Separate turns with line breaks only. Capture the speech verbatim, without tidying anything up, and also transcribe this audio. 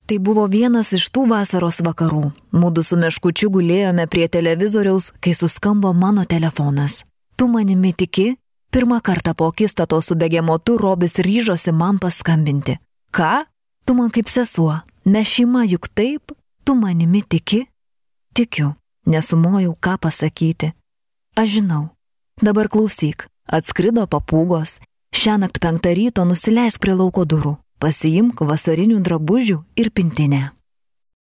Tai buvo vienas iš tų vasaros vakarų. Mudu su Meškučiu gulėjome prie televizoriaus, kai suskambo mano telefonas. Tu manimi tiki? Pirmą kartą po akistato su begemotu Robis ryžosi man paskambinti. Ką? Tu man kaip sesuo. Mes šeima juk taip? Tu manimi tiki? Tikiu. Nesumojau, ką pasakyti. Aš žinau. Dabar klausyk. Atskrido papūgos. Šiąnakt penktą ryto nusileisk prie lauko durų. Pasiimk vasarinių drabužių ir pintinę.